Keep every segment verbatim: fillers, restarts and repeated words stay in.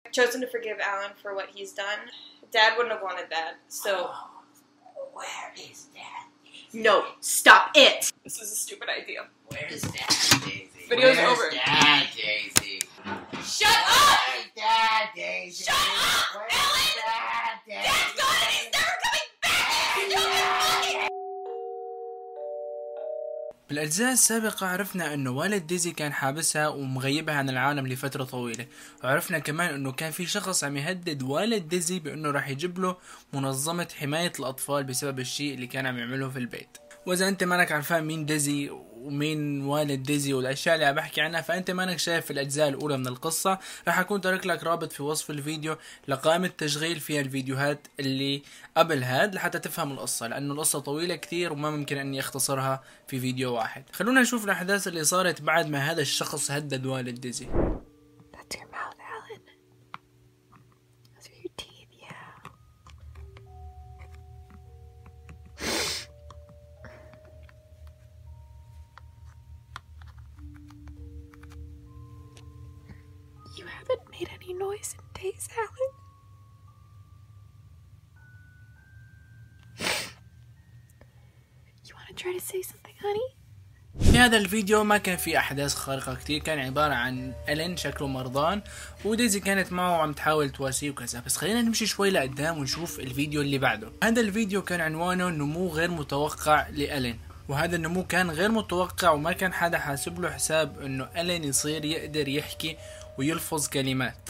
chosen to forgive Alan for what he's done. Dad wouldn't have wanted that, so... Oh, where is Dad? No, stop it! This is a stupid idea. Where's Dad, Daisy? Video's Where's over. Dad, Daisy? Shut up! Where's Dad, Daisy? Shut up, Where's Alan! Dad, Daisy? Dad's gone and he's never coming back! He's doing بالأجزاء السابقة عرفنا أنه والد ديزي كان حابسها ومغيبها عن العالم لفترة طويلة، وعرفنا كمان أنه كان في شخص عم يهدد والد ديزي بأنه راح يجيب له منظمة حماية الأطفال بسبب الشيء اللي كان عم يعمله في البيت. وإذا أنت مانك عارفان مين ديزي ومين والد ديزي والأشياء اللي عم بحكي عنها، فأنت مانك شايف في الأجزاء الأولى من القصة. راح أكون ترك لك رابط في وصف الفيديو لقائمة تشغيل فيها الفيديوهات اللي قبل هاد لحتى تفهم القصة، لأنه القصة طويلة كتير وما ممكن أني أختصرها في فيديو واحد. خلونا نشوف الأحداث اللي صارت بعد ما هذا الشخص هدد والد ديزي. That's your mouth, Alan. Those are your teeth, yeah. You haven't made any noise in days, Alan. You want to try to say something, honey? في هذا الفيديو ما كان في أحداث خارقة كتير، كان عبارة عن ألين شكله مرضان وديزي كانت معه وعم تحاول تواسيه وكذا. بس خلينا نمشي شوي لقدام ونشوف الفيديو اللي بعده. هذا الفيديو كان عنوانه نمو غير متوقع لألين، وهذا النمو كان غير متوقع وما كان حدا حاسب له حساب انه ألين يصير يقدر يحكي ويلفظ كلمات.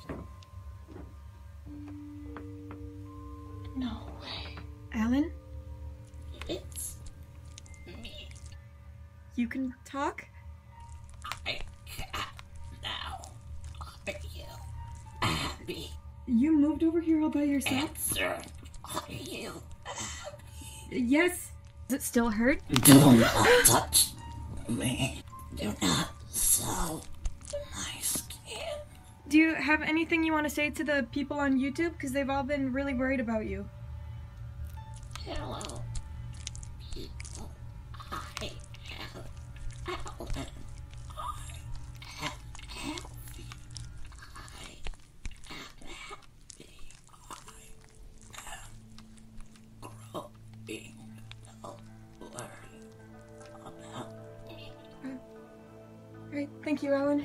No way. Alan? It's me. You can talk? I can now. Are you happy? You moved over here all by yourself? Answer. Are you happy? Yes. Does it still hurt? Do not touch me. Do not sell my skin. Do you have anything you want to say to the people on YouTube? Because they've all been really worried about you. Hello, people. I am Alan. I am healthy. I am happy. I am growing. Don't worry about me. Right, thank you, Alan.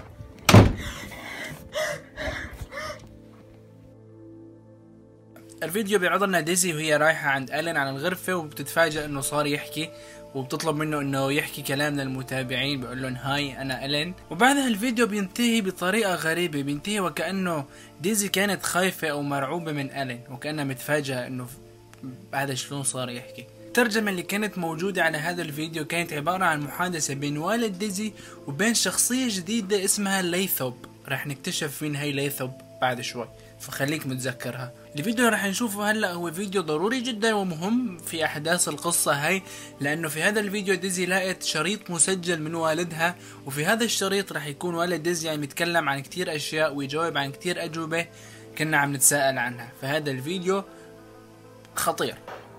الفيديو بيعرض لنا ديزي وهي رايحة عند ألين على الغرفة وبتتفاجأ انه صار يحكي، وبتطلب منه انه يحكي كلام للمتابعين بيقول لهم هاي انا ألين. وبعدها الفيديو بينتهي بطريقة غريبة، بينتهي وكأنه ديزي كانت خايفة او مرعوبة من ألين وكأنها متفاجئة انه هذا شلون صار يحكي. الترجمة اللي كانت موجودة على هذا الفيديو كانت عبارة عن محادثة بين والد ديزي وبين شخصية جديدة اسمها ليثوب. راح نكتشف مين هي ليثوب بعد شوي، فخليك متذكرها. الفيديو راح نشوفه هلا هو فيديو ضروري جدا ومهم في احداث القصة هاي، لانه في هذا الفيديو ديزي لقت شريط مسجل من والدها، وفي هذا الشريط راح يكون والد ديزي عم يتكلم عن كتير اشياء ويجاوب عن كتير اجوبة كنا عم نتساءل عنها. فهذا الفيديو خطير.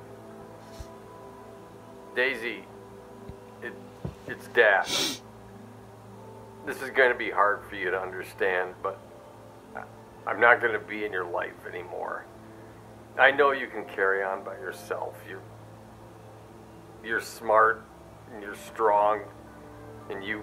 Daisy, it, it's Dad. This is going to be hard for you to understand, but I'm not going to be in your life anymore. I know you can carry on by yourself. You're, you're smart, and you're strong, and you,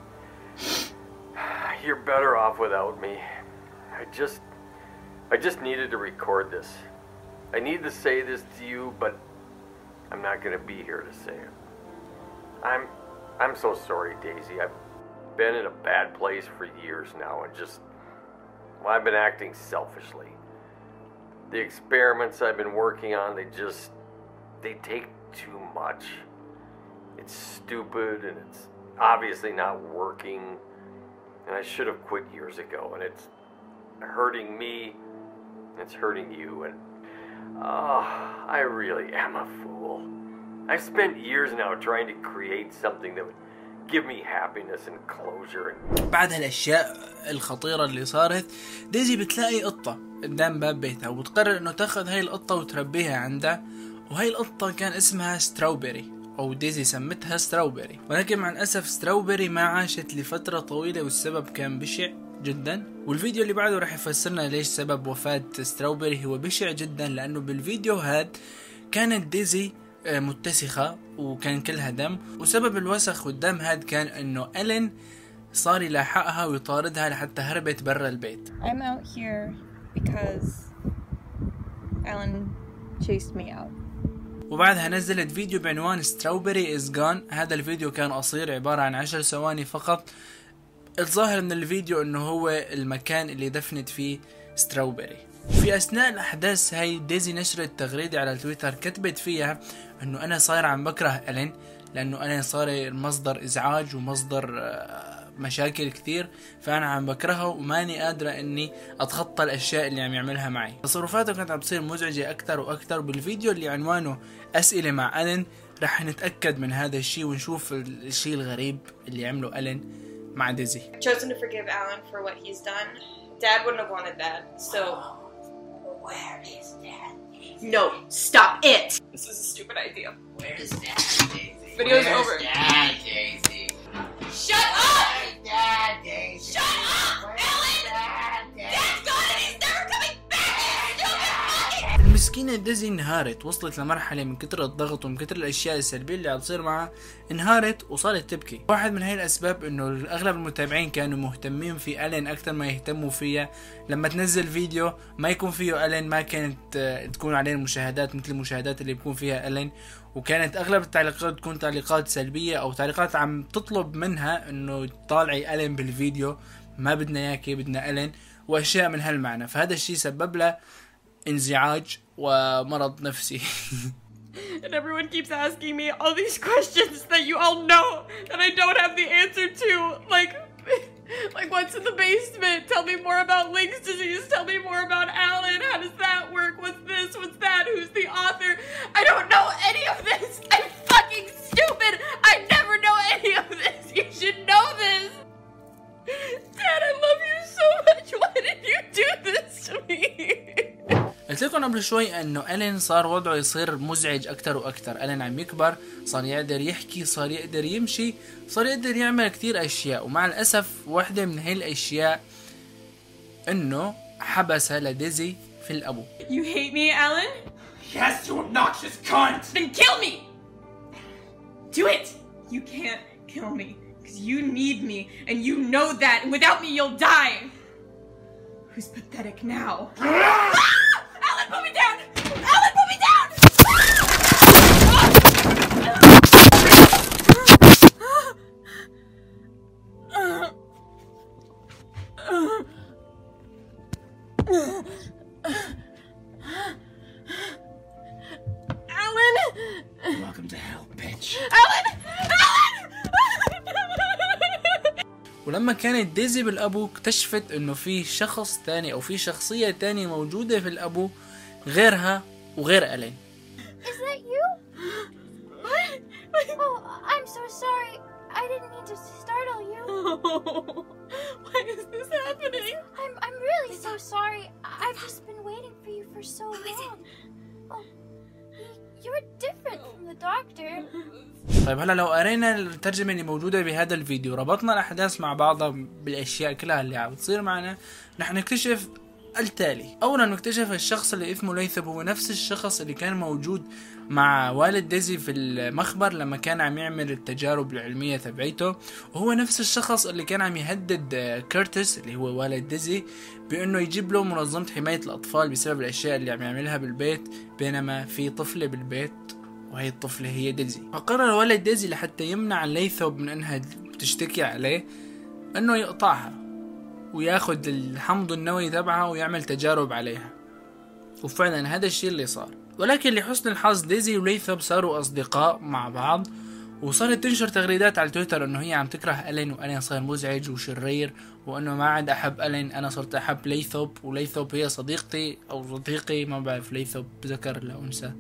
you're better off without me. I just, I just needed to record this. I need to say this to you, but I'm not going to be here to say it. I'm, I'm so sorry, Daisy. I've been in a bad place for years now and just, well, I've been acting selfishly. The experiments I've been working on, they just, they take too much. It's stupid and it's obviously not working. And I should have quit years ago, and it's hurting me, it's hurting you, and oh, I really am a fool. I've spent years now trying to create something that would give me happiness and closure. بعد هالاشياء الخطيرة اللي صارت، ديزي بتلاقي قطة قدام باب بيتها وبتقرر انه تاخذ هاي القطة وتربيها عندها، وهاي القطة كان اسمها ستراوبري او ديزي سمتها ستراوبري، ولكن مع الاسف ستراوبري ما عاشت لفترة طويلة والسبب كان بشع جدا. والفيديو اللي بعده راح يفسرنا ليش سبب وفاة ستراوبري هو بشع جدا، لانه بالفيديو هاد كانت ديزي متسخة وكان كلها دم، وسبب الوسخ والدم هاد كان انه ألين صار يلاحقها ويطاردها لحتى هربت برا البيت. I'm out here because Alan chased me out. وبعدها نزلت فيديو بعنوان ستراوبري is gone. هذا الفيديو كان قصير عبارة عن عشر ثواني فقط. الظاهر من الفيديو انه هو المكان اللي دفنت فيه ستراوبري. في اثناء الاحداث هاي ديزي نشرت تغريدة على تويتر كتبت فيها انه انا صاير عم بكره ألين، لانه ألين صار مصدر ازعاج ومصدر مشاكل كثير، فانا عم بكرهه وماني قادرة اني اتخطى الاشياء اللي عم يعملها معي. تصرفاته كانت عم تصير مزعجة اكثر واكثر. بالفيديو اللي عنوانه اسئلة مع ألين رح نتأكد من هذا الشيء ونشوف الشيء الغريب اللي عمله ألين مع ديزي. Chosen to forgive Alan for what he's done. Dad wouldn't have wanted that, so... Where is Dad? No, stop it! This was a stupid idea. Where is Dad, Daisy? Video's Where's over. Dad, Daisy? Shut up! Where's Dad, Daisy? Shut up, Where's Ellen! Dad, Daisy? Dad's gone and he's never coming back! You stupid fucking... المسكينة ديزي انهارت، وصلت لمرحلة من كتر الضغط ومن كتر الاشياء السلبية اللي عم تصير معها انهارت وصارت تبكي. واحد من هاي الاسباب انه اغلب المتابعين كانوا مهتمين في ألين اكثر ما يهتموا فيها. لما تنزل فيديو ما يكون فيه ألين ما كانت تكون عليه المشاهدات مثل المشاهدات اللي بيكون فيها ألين، وكانت اغلب التعليقات تكون تعليقات سلبية او تعليقات عم تطلب منها انه طالعي ألين بالفيديو، ما بدنا اياكي بدنا ألين واشياء من هالمعنى. فهذا الشيء سبب له انزعاج ومرض نفسي. And everyone keeps asking me all these questions that you all know that I don't have the answer to. Like, like what's in the basement? Tell me more about Link's disease. Tell me more about Alan. How does that work? What's this? What's that? Who's the author? I don't know any of this. I'm fucking stupid. I never know any of this. You should know this. Dad, I love you so much. Why did you do this to me? قلت لكم قبل شوي انه ألين صار وضعه يصير مزعج اكثر واكثر. ألين عم يكبر، صار يقدر يحكي، صار يقدر يمشي، صار يقدر يعمل كثير اشياء. ومع الاسف واحدة من هاي الاشياء انه حبسها لديزي في الابو. You hate me, Alan? Yes, you obnoxious cunt! Then kill me! Do it! You can't kill me, because you need me, and you know that, and without me you'll die! Who's pathetic now? Ah! Alan, put me down! Alan, put me down! Alan! Welcome to hell, bitch. Alan! Alan! ولما كانت ديزي بالابو اكتشفت انه في شخص تاني او في شخصية تانية موجودة في الابو غيرها وغير ألين. Is that you? What? Oh, I'm so sorry. I didn't mean to startle you. Oh, why is this happening? I'm I'm really so sorry. I've just been waiting for you for so long. Oh, you're different from the doctor. طيب هلا لو قرينا الترجمة اللي موجودة بهذا الفيديو، ربطنا الأحداث مع بعضها بالأشياء كلها اللي عم تصير معنا، رح نكتشف التالي. أولا نكتشف الشخص اللي اسمه ليثب هو نفس الشخص اللي كان موجود مع والد ديزي في المخبر لما كان عم يعمل التجارب العلمية تبعيته، وهو نفس الشخص اللي كان عم يهدد كيرتس اللي هو والد ديزي بأنه يجيب له منظمة حماية الأطفال بسبب الأشياء اللي عم يعملها بالبيت، بينما في طفلة بالبيت وهي الطفلة هي ديزي. فقرر والد ديزي لحتى يمنع ليثب من انها تشتكي عليه انه يقطعها وياخد الحمض النووي تبعها ويعمل تجارب عليها، وفعلا هذا الشيء اللي صار. ولكن لحسن الحظ ديزي وليثب صاروا اصدقاء مع بعض، وصارت تنشر تغريدات على تويتر انه هي عم تكره ألين، وألين صار مزعج وشرير، وانه ما عاد احب ألين، انا صرت احب ليثب، وليثب هي صديقتي او صديقي، ما بعرف ليثب ذكر ولا انثى.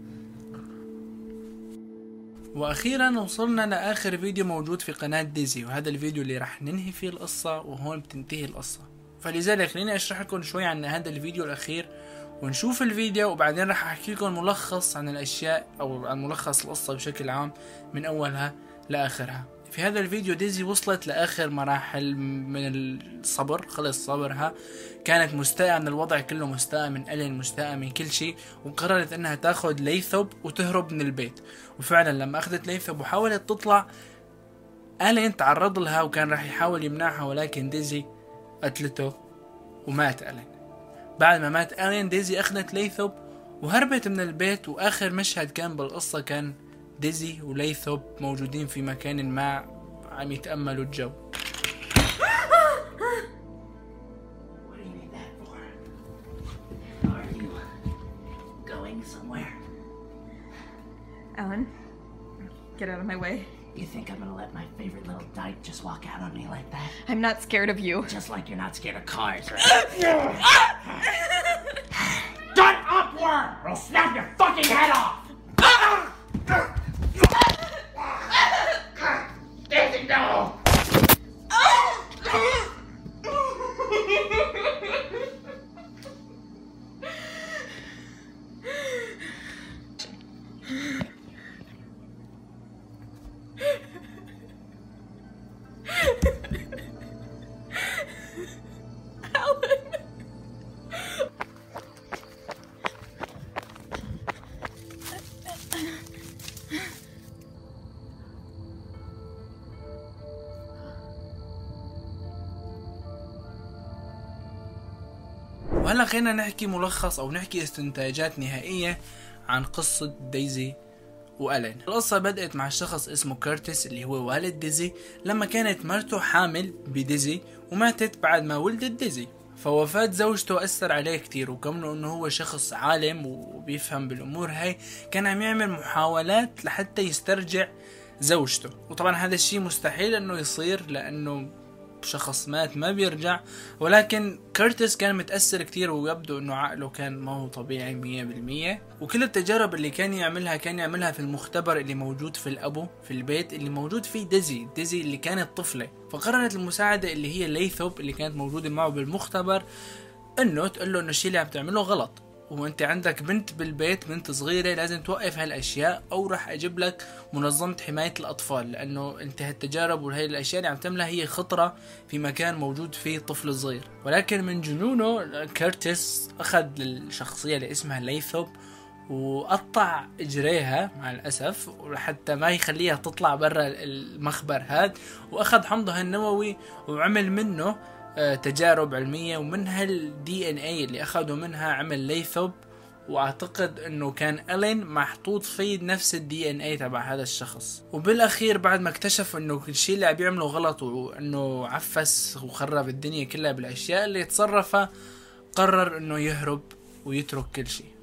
واخيرا وصلنا لاخر فيديو موجود في قناة ديزي، وهذا الفيديو اللي راح ننهي فيه القصة، وهون بتنتهي القصة. فلذلك خليني اشرح لكم شوي عن هذا الفيديو الاخير ونشوف الفيديو، وبعدين راح احكي لكم ملخص عن الاشياء او عن ملخص القصة بشكل عام من اولها لاخرها. في هذا الفيديو ديزي وصلت لاخر مراحل من الصبر، خلص صبرها، كانت مستاءة من الوضع كله، مستاءة من ألين، مستاءة من كل شيء، وقررت انها تاخذ ليثوب وتهرب من البيت. وفعلا لما اخذت ليثوب وحاولت تطلع، ألين تعرض لها وكان راح يحاول يمنعها، ولكن ديزي قتلته ومات ألين. بعد ما مات ألين ديزي اخذت ليثوب وهربت من البيت. واخر مشهد كان بالقصة كان ديزي وليثوب موجودين في مكان ما عم يتأملوا الجو. What do you need that for? Are you going somewhere? Alan, get out of my way. You think I'm gonna let my favorite little dyke just walk out on me like that? I'm not scared of you. Just like you're not scared of cars, right? Shut up, worm! Or I'll snap your fucking head off! Daisy, no! وهلا خلينا نحكي ملخص او نحكي استنتاجات نهائية عن قصة ديزي وألين. القصة بدأت مع شخص اسمه كيرتس اللي هو والد ديزي، لما كانت مرته حامل بديزي وماتت بعد ما ولدت ديزي. فوفاة زوجته أثر عليه كتير، وكونه انه هو شخص عالم وبيفهم بالامور هاي، كان عم يعمل محاولات لحتى يسترجع زوجته. وطبعا هذا الشيء مستحيل انه يصير لانه شخص مات ما بيرجع، ولكن كيرتس كان متأثر كتير ويبدو انه عقله كان ما هو طبيعي مية بالمية. وكل التجارب اللي كان يعملها كان يعملها في المختبر اللي موجود في الابو في البيت اللي موجود فيه ديزي ديزي اللي كانت طفلة. فقررت المساعدة اللي هي ليثوب اللي كانت موجودة معه بالمختبر انه تقول له انه الشيء اللي عم تعمله غلط، وانت عندك بنت بالبيت، بنت صغيرة، لازم توقف هالاشياء او راح اجيب لك منظمة حماية الاطفال، لانه انت هالتجارب وهي الاشياء اللي عم تعملها هي خطرة في مكان موجود فيه طفل صغير. ولكن من جنونه كيرتس اخذ الشخصية اللي اسمها ليثوب وقطع اجريها مع الاسف حتى ما يخليها تطلع برا المخبر هاد، واخذ حمضها النووي وعمل منه تجارب علمية، ومن هالدي ان اي اللي اخذوا منها عمل ليثوب. واعتقد انه كان ألين محطوط فيه نفس الدي ان اي تبع هذا الشخص. وبالاخير بعد ما اكتشف انه الشيء اللي عم يعمله غلط وانه عفس وخرب الدنيا كلها بالاشياء اللي تصرفها، قرر انه يهرب ويترك كل شيء.